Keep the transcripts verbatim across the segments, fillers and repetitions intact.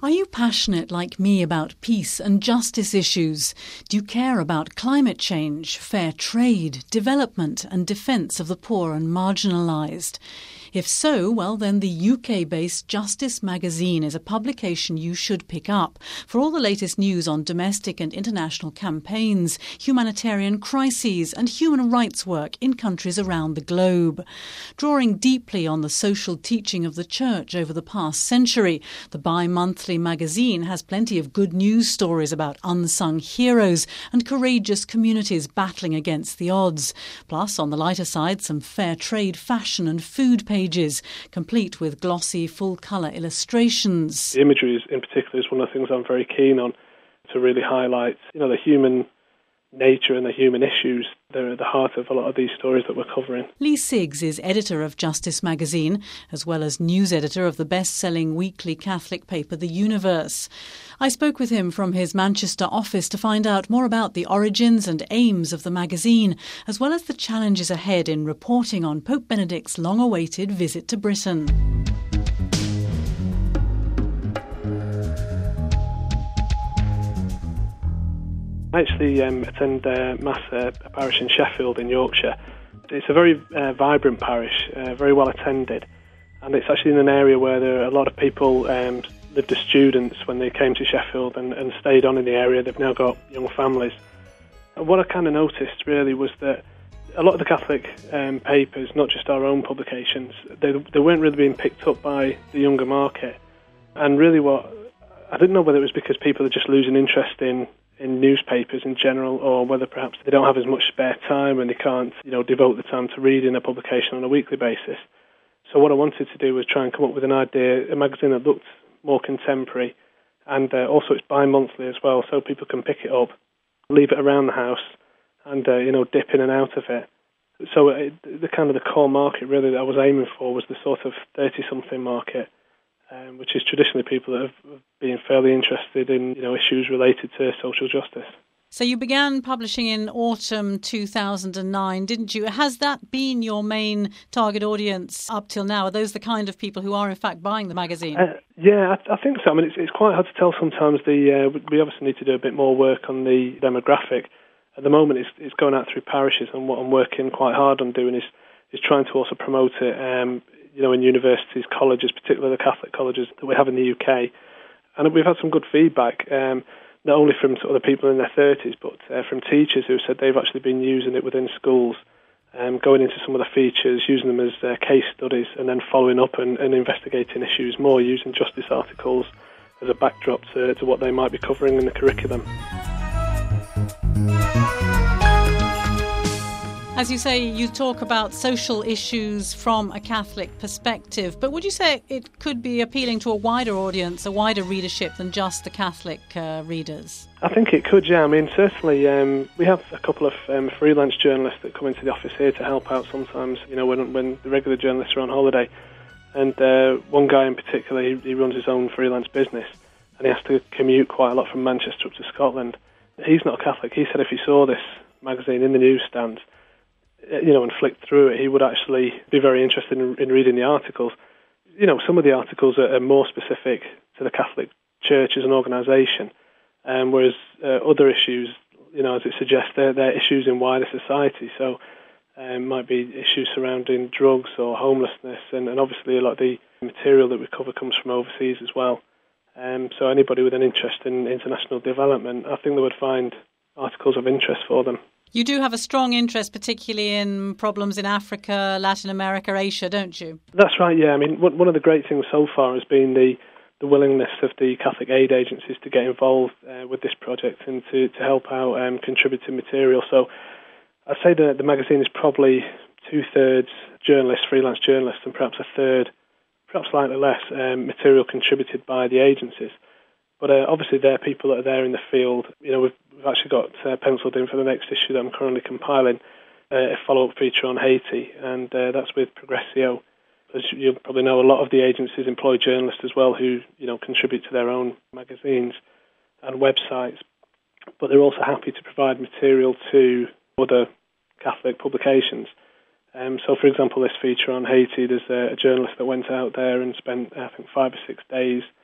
Are you passionate like me about peace and justice issues? Do you care about climate change, fair trade, development and defence of the poor and marginalised? If so, well then the U K-based Justice Magazine is a publication you should pick up for all the latest news on domestic and international campaigns, humanitarian crises and human rights work in countries around the globe. Drawing deeply on the social teaching of the Church over the past century, the bi-monthly magazine has plenty of good news stories about unsung heroes and courageous communities battling against the odds. Plus, on the lighter side, some fair trade, fashion and food pages. Pages, complete with glossy, full-colour illustrations. The imagery is, in particular is one of the things I'm very keen on, to really highlight, you know, the human nature and the human issues. They're at the heart of a lot of these stories that we're covering. Lee Siggs is editor of Justice Magazine, as well as news editor of the best-selling weekly Catholic paper The Universe. I spoke with him from his Manchester office to find out more about the origins and aims of the magazine, as well as the challenges ahead in reporting on Pope Benedict's long-awaited visit to Britain. I actually um, attend uh, Mass at a parish in Sheffield in Yorkshire. It's a very uh, vibrant parish, uh, very well attended, and it's actually in an area where there are a lot of people um, lived as students when they came to Sheffield and, and stayed on in the area. They've now got young families. And what I kind of noticed really was that a lot of the Catholic um, papers, not just our own publications, they, they weren't really being picked up by the younger market. And really what, I didn't know whether it was because people are just losing interest in in newspapers in general, or whether perhaps they don't have as much spare time and they can't, you know, devote the time to reading a publication on a weekly basis. So what I wanted to do was try and come up with an idea, a magazine that looked more contemporary, and uh, also it's bi-monthly as well, so people can pick it up, leave it around the house, and uh, you know, dip in and out of it. So it, the kind of the core market really that I was aiming for was the sort of thirty-something market, Um, which is traditionally people that have been fairly interested in, you know, issues related to social justice. So you began publishing in autumn two thousand nine, didn't you? Has that been your main target audience up till now? Are those the kind of people who are in fact buying the magazine? Uh, yeah, I, I think so. I mean, it's, it's quite hard to tell sometimes. The uh, we obviously need to do a bit more work on the demographic. At the moment, it's, it's going out through parishes, and what I'm working quite hard on doing is is trying to also promote it. Um, you know, in universities, colleges, particularly the Catholic colleges that we have in the U K. And we've had some good feedback, um, not only from sort of the people in their thirties, but uh, from teachers who said they've actually been using it within schools, um, going into some of the features, using them as uh, case studies, and then following up and, and investigating issues more, using justice articles as a backdrop to, to what they might be covering in the curriculum. As you say, you talk about social issues from a Catholic perspective, but would you say it could be appealing to a wider audience, a wider readership than just the Catholic uh, readers? I think it could, yeah. I mean, certainly um, we have a couple of um, freelance journalists that come into the office here to help out sometimes, you know, when, when the regular journalists are on holiday. And uh, one guy in particular, he, he runs his own freelance business, and he has to commute quite a lot from Manchester up to Scotland. He's not a Catholic. He said if he saw this magazine in the newsstands, you know, and flicked through it, he would actually be very interested in, in reading the articles. You know, some of the articles are, are more specific to the Catholic Church as an organisation, um, whereas uh, other issues, you know, as it suggests, they're, they're issues in wider society. So it um, might be issues surrounding drugs or homelessness, and, and obviously a lot of the material that we cover comes from overseas as well. Um, so anybody with an interest in international development, I think they would find articles of interest for them. You do have a strong interest, particularly in problems in Africa, Latin America, Asia, don't you? That's right, yeah. I mean, one of the great things so far has been the, the willingness of the Catholic aid agencies to get involved uh, with this project and to, to help out um, contributing material. So I'd say that the magazine is probably two-thirds journalists, freelance journalists, and perhaps a third, perhaps slightly less, um, material contributed by the agencies. But uh, obviously there are people that are there in the field. You know, we've, we've actually got uh, penciled in for the next issue that I'm currently compiling uh, a follow-up feature on Haiti, and uh, that's with Progressio. As you probably know, a lot of the agencies employ journalists as well who, you know, contribute to their own magazines and websites. But they're also happy to provide material to other Catholic publications. Um, so, for example, this feature on Haiti, there's a, a journalist that went out there and spent, I think, five or six days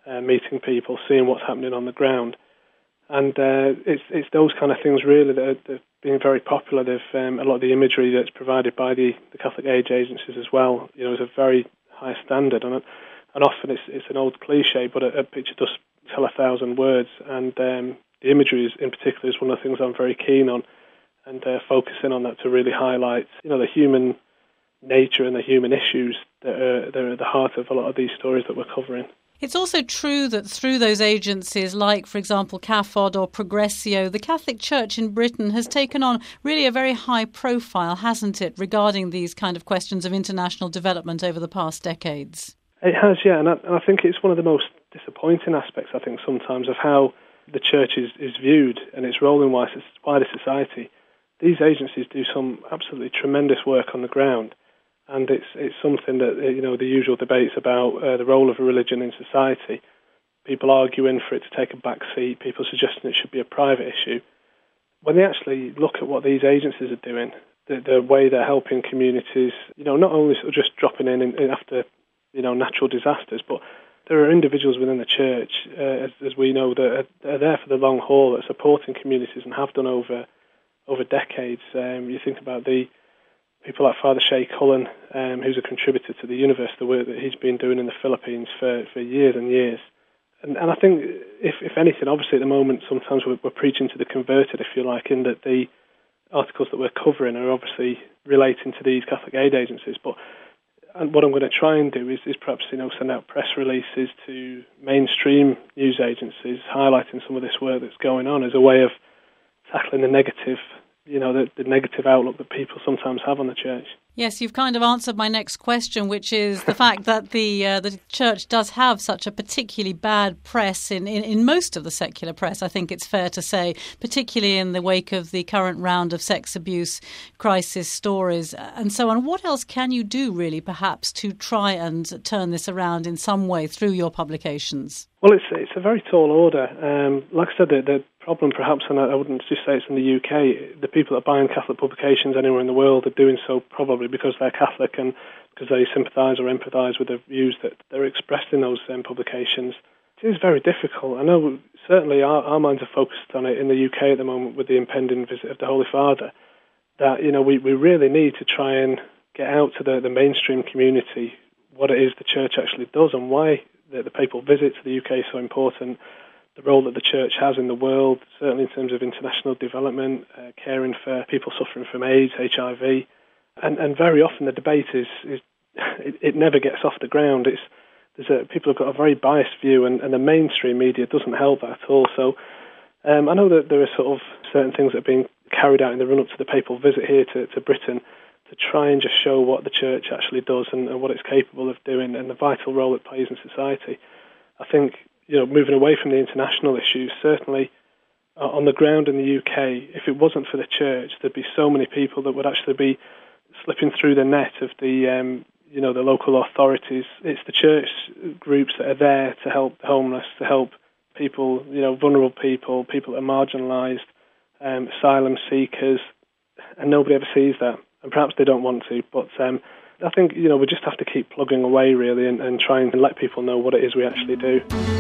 uh, meeting people, seeing what's happening on the ground. And uh, it's it's those kind of things really that are, that have been very popular. They've, um, a lot of the imagery that's provided by the, the Catholic Age agencies as well, you know, is a very high standard. And and often it's it's an old cliche, but a, a picture does tell a thousand words. And um, the imagery is, in particular, is one of the things I'm very keen on, and uh, focusing on that to really highlight, you know, the human nature and the human issues that are, that are at the heart of a lot of these stories that we're covering. It's also true that through those agencies like, for example, CAFOD or Progressio, the Catholic Church in Britain has taken on really a very high profile, hasn't it, regarding these kind of questions of international development over the past decades? It has, yeah, and I, and I think it's one of the most disappointing aspects, I think, sometimes of how the Church is, is viewed and its role in wider society. These agencies do some absolutely tremendous work on the ground. And it's it's something that, you know, the usual debates about uh, the role of a religion in society, people arguing for it to take a back seat, people suggesting it should be a private issue. When they actually look at what these agencies are doing, the, the way they're helping communities, you know, not only sort of just dropping in, in, in after, you know, natural disasters, but there are individuals within the Church, uh, as, as we know, that are, are there for the long haul, that are supporting communities and have done over over decades. Um, you think about the people like Father Shay Cullen, um, who's a contributor to the Universe, the work that he's been doing in the Philippines for, for years and years. And, and I think, if, if anything, obviously at the moment, sometimes we're, we're preaching to the converted, if you like, in that the articles that we're covering are obviously relating to these Catholic aid agencies. But and what I'm going to try and do is, is perhaps, you know, send out press releases to mainstream news agencies highlighting some of this work that's going on as a way of tackling the negative, you know, the, the negative outlook that people sometimes have on the Church. Yes, you've kind of answered my next question, which is the fact that the uh, the Church does have such a particularly bad press in, in, in most of the secular press, I think it's fair to say, particularly in the wake of the current round of sex abuse crisis stories and so on. What else can you do, really, perhaps, to try and turn this around in some way through your publications? Well, it's it's a very tall order. Um, like I said, the, the problem perhaps, and I wouldn't just say it's in the U K, the people that are buying Catholic publications anywhere in the world are doing so probably because they're Catholic and because they sympathise or empathise with the views that they're expressed in those um, publications. It is very difficult. I know certainly our, our minds are focused on it in the U K at the moment with the impending visit of the Holy Father, that, you know, we, we really need to try and get out to the, the mainstream community what it is the Church actually does and why the, the papal visit to the U K is so important, the role that the Church has in the world, certainly in terms of international development, uh, caring for people suffering from AIDS, H I V. And, and very often the debate is, is it, it never gets off the ground. It's there's a, people have got a very biased view, and, and the mainstream media doesn't help that at all. So um, I know that there are sort of certain things that are being carried out in the run-up to the papal visit here to, to Britain to try and just show what the Church actually does and, and what it's capable of doing and the vital role it plays in society. I think, you know, moving away from the international issues, certainly uh, on the ground in the U K, if it wasn't for the Church, there'd be so many people that would actually be slipping through the net of the, um, you know, the local authorities. It's the Church groups that are there to help the homeless, to help people, you know, vulnerable people, people that are marginalised, um, asylum seekers, and nobody ever sees that. And perhaps they don't want to, but um, I think, you know, we just have to keep plugging away, really, and, and trying to let people know what it is we actually do.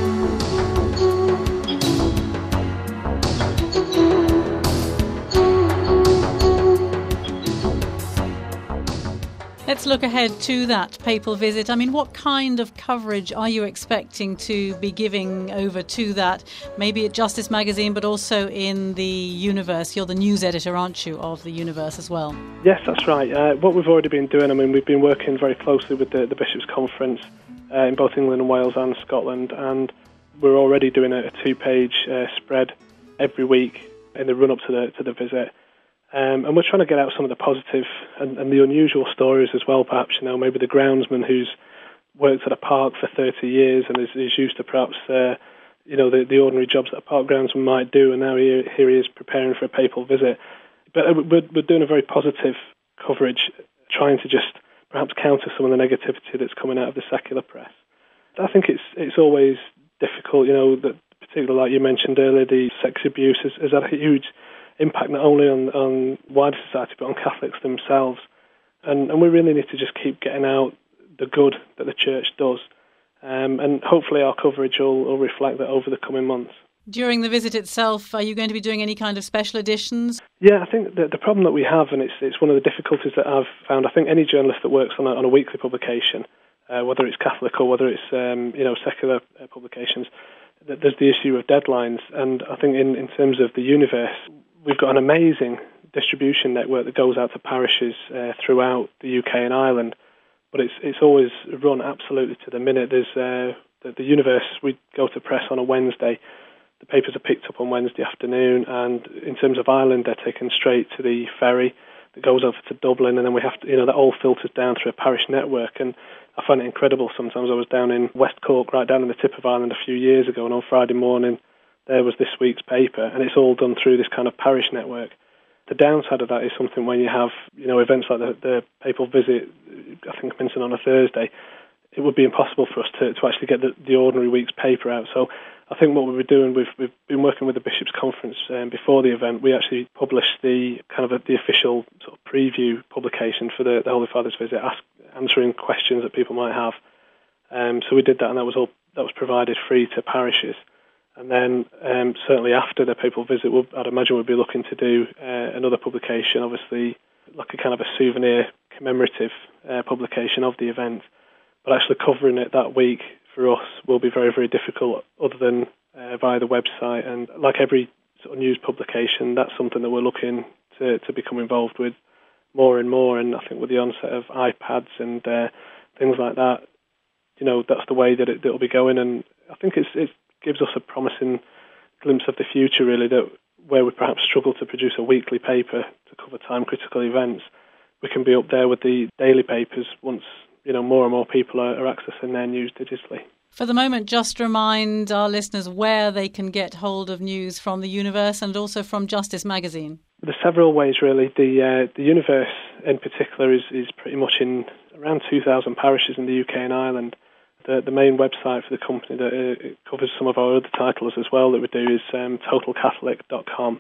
Let's look ahead to that papal visit. I mean, what kind of coverage are you expecting to be giving over to that? Maybe at Justice Magazine, but also in the Universe. You're the news editor, aren't you, of the Universe as well? Yes, that's right. Uh, what we've already been doing, I mean, we've been working very closely with the, the Bishops' Conference uh, in both England and Wales and Scotland, and we're already doing a, a two-page uh, spread every week in the run-up to the to the visit. Um, and we're trying to get out some of the positive and, and the unusual stories as well, perhaps, you know, maybe the groundsman who's worked at a park for thirty years and is, is used to perhaps, uh, you know, the, the ordinary jobs that a park groundsman might do, and now he, here he is preparing for a papal visit. But we're, we're doing a very positive coverage, trying to just perhaps counter some of the negativity that's coming out of the secular press. I think it's it's always difficult, you know, that particularly like you mentioned earlier, the sex abuse has, has had a huge impact not only on, on wider society but on Catholics themselves, and, and we really need to just keep getting out the good that the Church does, Um, and hopefully our coverage will, will reflect that over the coming months. During the visit itself, are you going to be doing any kind of special editions? Yeah, I think that the problem that we have, and it's it's one of the difficulties that I've found, I think any journalist that works on a, on a weekly publication, uh, whether it's Catholic or whether it's um, you know secular uh, publications, that there's the issue of deadlines. And I think in, in terms of the Universe, we've got an amazing distribution network that goes out to parishes uh, throughout the U K and Ireland, but it's it's always run absolutely to the minute. There's uh, the, the Universe, we go to press on a Wednesday. The papers are picked up on Wednesday afternoon, and in terms of Ireland, they're taken straight to the ferry that goes over to Dublin, and then we have to, you know, that all filters down through a parish network. And I find it incredible. Sometimes I was down in West Cork, right down in the tip of Ireland a few years ago, and on Friday morning there was this week's paper, and it's all done through this kind of parish network. The downside of that is something when you have, you know, events like the, the papal visit, I think commencing on a Thursday, it would be impossible for us to, to actually get the, the ordinary week's paper out. So I think what we were doing, we've, we've been working with the Bishops' Conference um, before the event. We actually published the kind of a, the official sort of preview publication for the, the Holy Father's visit, ask, answering questions that people might have. Um, so we did that, and that was all that was provided free to parishes. And then um, certainly after the papal visit, we'll, I'd imagine we'll be looking to do uh, another publication, obviously like a kind of a souvenir commemorative uh, publication of the event. But actually covering it that week for us will be very, very difficult other than uh, via the website. And like every sort of news publication, that's something that we're looking to, to become involved with more and more. And I think with the onset of iPads and uh, things like that, you know, that's the way that it, it'll be going. And I think it's, it gives us a promising glimpse of the future, really, that where we perhaps struggle to produce a weekly paper to cover time-critical events, we can be up there with the daily papers once, you know, more and more people are, are accessing their news digitally. For the moment, just remind our listeners where they can get hold of news from the Universe and also from Justice Magazine. There's several ways, really. The uh, the Universe, in particular, is, is pretty much in around two thousand parishes in the U K and Ireland. The, the main website for the company that uh, covers some of our other titles as well that we do is um, total catholic dot com.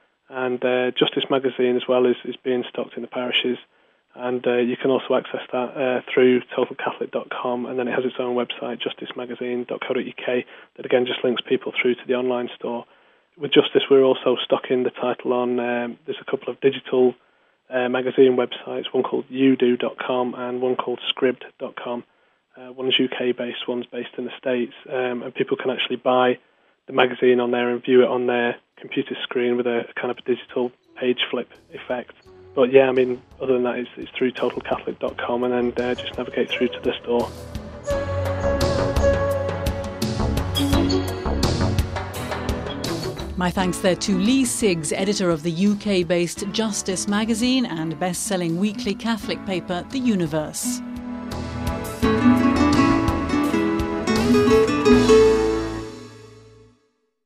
And uh, Justice Magazine as well is, is being stocked in the parishes. And uh, you can also access that uh, through total catholic dot com, and then it has its own website, justice magazine dot co dot U K, that again just links people through to the online store. With Justice, we're also stocking the title on, um, there's a couple of digital uh, magazine websites, one called you do dot com and one called scribd dot com. Uh, one's U K-based, one's based in the States, um, and people can actually buy the magazine on there and view it on their computer screen with a, a kind of a digital page flip effect. But yeah, I mean, other than that, it's, it's through total catholic dot com, and then uh, just navigate through to the store. My thanks there to Lee Siggs, editor of the U K-based Justice Magazine and best-selling weekly Catholic paper, The Universe.